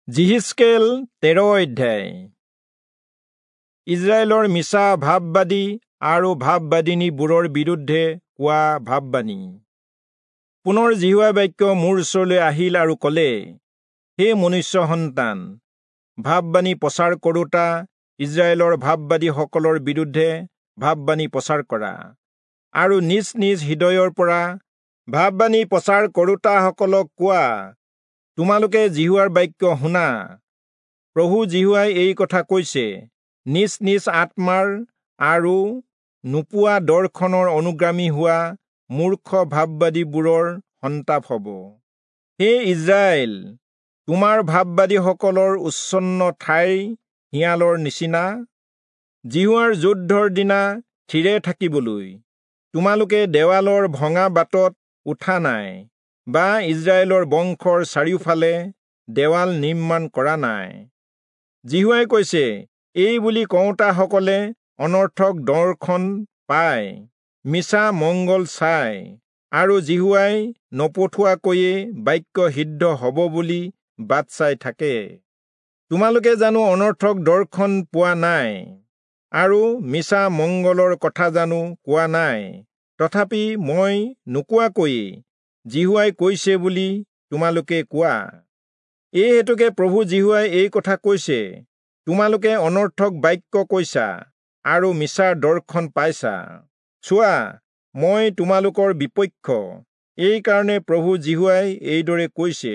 যিহিজকেল 13 অধ্যায়। ইজৰাইলৰ মিছা ভাৱবাদী আৰু ভাৱবাদিনীবোৰৰ বিৰুদ্ধে কোৱা ভাৱবাণী। পুনৰ জিহুৱা বাক্য মোৰ ওচৰলৈ আহিল আৰু ক'লে, হে মনুষ্য সন্তান, ভাৱবাণী প্ৰচাৰ কৰোঁতা ইজৰাইলৰ ভাৱবাদীসকলৰ বিৰুদ্ধে ভাৱবাণী প্ৰচাৰ কৰা, আৰু নিজ নিজ হৃদয়ৰ পৰা ভাৱবাণী প্ৰচাৰ কৰোঁতাসকলক কোৱা, তোমালোকে জিহুৱাৰ বাক্য শুনা। প্ৰভু জিহুৱাই এই কথা কৈছে, নিজ নিজ আত্মাৰ আৰু নোপোৱা দৰ্শনৰ অনুগামী হোৱা মূৰ্খ ভাৱবাদীবোৰৰ সন্তাপ হ'ব। হে ইজৰাইল, তোমাৰ ভাৱবাদীসকলৰ উচ্ছন্ন ঠাই শিয়ালৰ নিচিনা। জিহুৱাৰ যুদ্ধৰ দিনা থিৰে থাকিবলৈ তোমালোকে দেৱালৰ ভঙা বাটত উঠা নাই, বা ইজৰাইলৰ বংশৰ চাৰিওফালে দেৱাল নিৰ্মাণ কৰা নাই। জিহুৱাই কৈছে, এই বুলি কওঁতাসকলে অনৰ্থক দৰ্শন পায়, মিছা মংগল চায়, আৰু জিহুৱাই নপঠোৱাকৈয়ে বাক্য সিদ্ধ হ'ব বুলি বাট চাই থাকে। তোমালোকে জানো অনৰ্থক দৰ্শন পোৱা নাই, আৰু মিছা মংগলৰ কথা জানো কোৱা নাই? তথাপি মই নোকোৱাকৈয়ে জিহুৱাই কৈছে বুলি তোমালোকে কোৱা। এই হেতুকে প্ৰভু জিহুৱাই এই কথা কৈছে, তোমালোকে অনৰ্থক বাক্য কৈছা আৰু মিছাৰ দৰ্শন পাইছা। চোৱা, মই তোমালোকৰ বিপক্ষ। এই কাৰণে প্ৰভু জিহুৱাই এইদৰে কৈছে,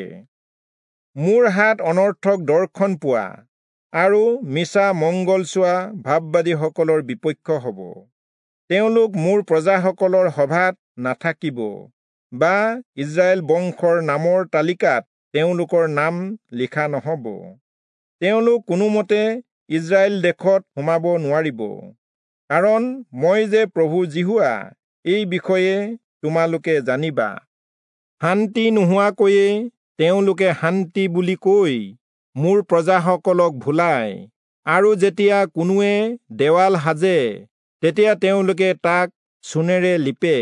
মোৰ হাত অনৰ্থক দৰ্শন পোৱা আৰু মিছা মংগল চোৱা ভাৱবাদীসকলৰ বিপক্ষ হ'ব। তেওঁলোক মোৰ প্ৰজাসকলৰ সভাত নাথাকিব, বা ইজৰাইল বংশৰ নামৰ তালিকাত তেওঁলোকৰ নাম লিখা নহ'ব। তেওঁলোক কোনোমতে ইজৰাইল দেশত সোমাব নোৱাৰিব, কাৰণ মই যে প্ৰভু জিহুৱা এই বিষয়ে তোমালোকে জানিবা। শান্তি নোহোৱাকৈয়ে তেওঁলোকে শান্তি বুলি কৈ মোৰ প্ৰজাসকলক ভুলায়, আৰু যেতিয়া কোনোৱে দেৱাল সাজে তেতিয়া তেওঁলোকে তাক চূণেৰে লিপে।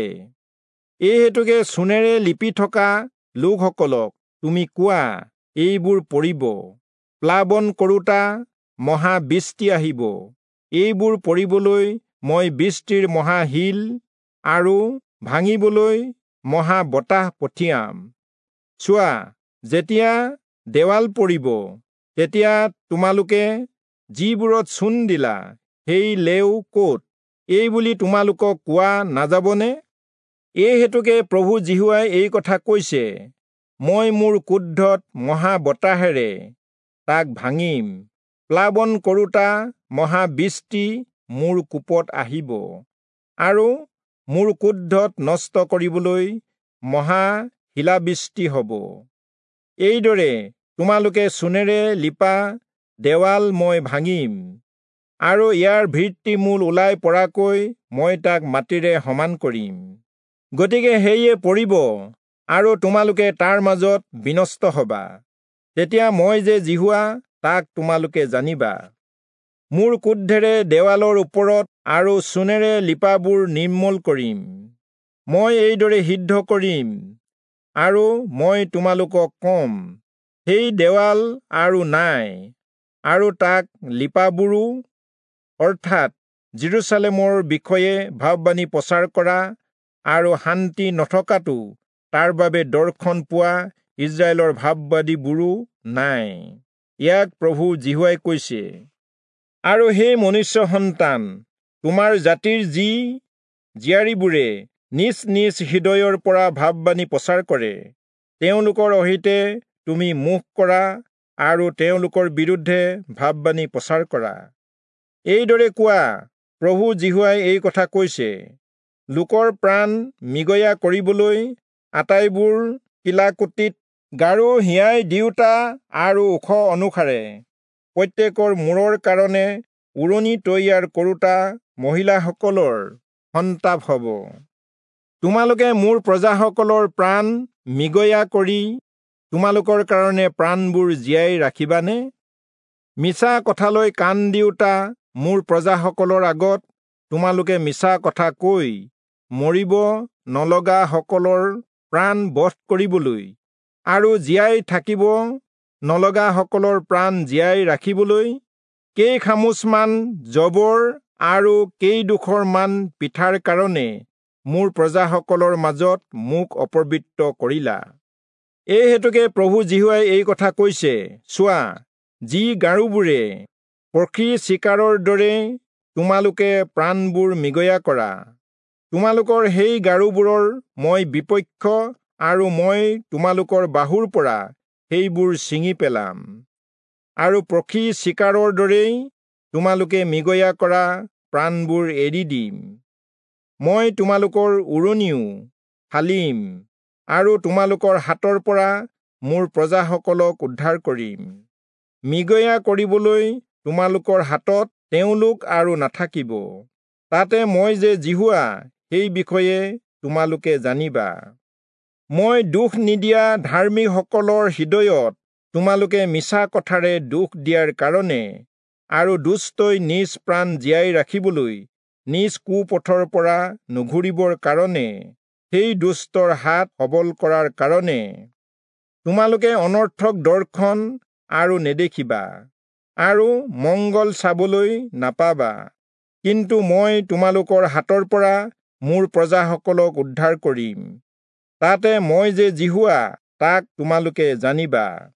এই হেতুকে চূণেৰে লিপি থকা লোকসকলক তুমি কোৱা, এইবোৰ পৰিব। প্লাৱন কৰোঁতা মহাবৃষ্টি আহিব। এইবোৰ পৰিবলৈ মই বৃষ্টিৰ মহাশিল আৰু ভাঙিবলৈ মহা বতাহ পঠিয়াম। চোৱা, যেতিয়া দেৱাল পৰিব, তেতিয়া তোমালোকে যিবোৰত চূণ দিলা, সেই লেও ক'ত? এই বুলি তোমালোকক কোৱা নাযাবনে? এই হেতুকে প্ৰভু জিহুৱাই এই কথা কৈছে, মই মোৰ ক্ৰোধত মহা বতাহেৰে তাক ভাঙিম। প্লাৱন কৰোঁতা মহাবৃষ্টি মোৰ কোপত আহিব, আৰু মোৰ ক্ৰোধত নষ্ট কৰিবলৈ মহা শিলাবৃষ্টি হ'ব। এইদৰে তোমালোকে চূণেৰে লিপা দেৱাল মই ভাঙিম, আৰু ইয়াৰ ভিত্তিমূল ওলাই পৰাকৈ মই তাক মাটিৰে সমান কৰিম। গতিকে সেয়ে পৰিব, আৰু তোমালোকে তাৰ মাজত বিনষ্ট হ'বা। তেতিয়া মই যে জিহুৱা তাক তোমালোকে জানিবা। মোৰ ক্ৰোধেৰে দেৱালৰ ওপৰত আৰু চূণেৰে লিপাবোৰ নিৰ্মূল কৰিম। মই এইদৰে সিদ্ধ কৰিম, আৰু মই তোমালোকক কম, সেই দেৱাল আৰু নাই, আৰু তাক লিপাবোৰো, অৰ্থাৎ জেৰুজালেমৰ বিষয়ে ভাৱবাণী প্ৰচাৰ কৰা আৰু শান্তি নথকাটো তাৰ বাবে দৰ্শন পোৱা ইজৰাইলৰ ভাৱবাদীবোৰো নাই। ইয়াক প্ৰভু জিহুৱাই কৈছে। আৰু সেই মনুষ্য সন্তান, তোমাৰ জাতিৰ যি জীয়াৰীবোৰে নিজ নিজ হৃদয়ৰ পৰা ভাৱবাণী প্ৰচাৰ কৰে, তেওঁলোকৰ সৈতে তুমি মুখ কৰা আৰু তেওঁলোকৰ বিৰুদ্ধে ভাৱবাণী প্ৰচাৰ কৰা। এইদৰে কোৱা, প্ৰভু জিহুৱাই এই কথা কৈছে, লোকৰ প্ৰাণ মৃগয়া কৰিবলৈ আটাইবোৰ কিলাকুটিত গাৰো হিয়াই দিওঁতা আৰু ওখ অনুসাৰে প্ৰত্যেকৰ মূৰৰ কাৰণে উৰণি তৈয়াৰ কৰোঁতা মহিলাসকলৰ সন্তাপ হ'ব। তোমালোকে মোৰ প্ৰজাসকলৰ প্ৰাণ মৃগয়া কৰি তোমালোকৰ কাৰণে প্ৰাণবোৰ জীয়াই ৰাখিবানে? মিছা কথালৈ কাণ দিওঁতা মোৰ প্ৰজাসকলৰ আগত তোমালোকে মিছা কথা কৈ মৰিব নলগা সকলৰ প্ৰাণ বধ কৰিবলৈ আৰু জীয়াই থাকিব নলগাসকলৰ প্ৰাণ জীয়াই ৰাখিবলৈ কেইখামোচমান জবৰ আৰু কেইডোখৰমান পিঠাৰ কাৰণে মোৰ প্ৰজাসকলৰ মাজত মোক অপবিত্ৰ কৰিলা। এই হেতুকে প্ৰভু যীশুৱাই এই কথা কৈছে, চোৱা, যি গাৰুবোৰে পক্ষী চিকাৰৰ দৰে তোমালোকে প্ৰাণবোৰ মৃগয়া কৰা, তোমালোকৰ সেই গাৰুবোৰৰ মই বিপক্ষ আৰু মই তোমালোকৰ বাহুৰ পৰা সেইবোৰ ছিঙি পেলাম। আৰু পক্ষী চিকাৰৰ দৰেই তোমালোকে মৃগয়া কৰা প্ৰাণবোৰ এৰি দিম। মই তোমালোকৰ উৰণিও ফালিম আৰু তোমালোকৰ হাতৰ পৰা মোৰ প্ৰজাসকলক উদ্ধাৰ কৰিম। মৃগয়া কৰিবলৈ তোমালোকৰ হাতত তেওঁলোক আৰু নাথাকিব। তাতে মই যে জিহুৱা সেই বিষয়ে তোমালোকে জানিবা। মই দোষ নিদিয়া ধাৰ্মীকসকলৰ হৃদয়ত তোমালোকে মিছা কথাৰে দোষ দিয়াৰ কাৰণে আৰু দুষ্টই নিজ প্ৰাণ জীয়াই ৰাখিবলৈ নিজ কুপথৰ পৰা নুঘূৰিবৰ কাৰণে সেই দুষ্টৰ হাত সবল কৰাৰ কাৰণে তোমালোকে অনৰ্থক দৰ্শন আৰু নেদেখিবা আৰু মংগল চাবলৈ নাপাবা। কিন্তু মই তোমালোকৰ হাতৰ পৰা মোৰ প্ৰজাসকলক উদ্ধাৰ কৰিম। তাতে মই যে জিহুৱা তাক তোমালোকে জানিবা।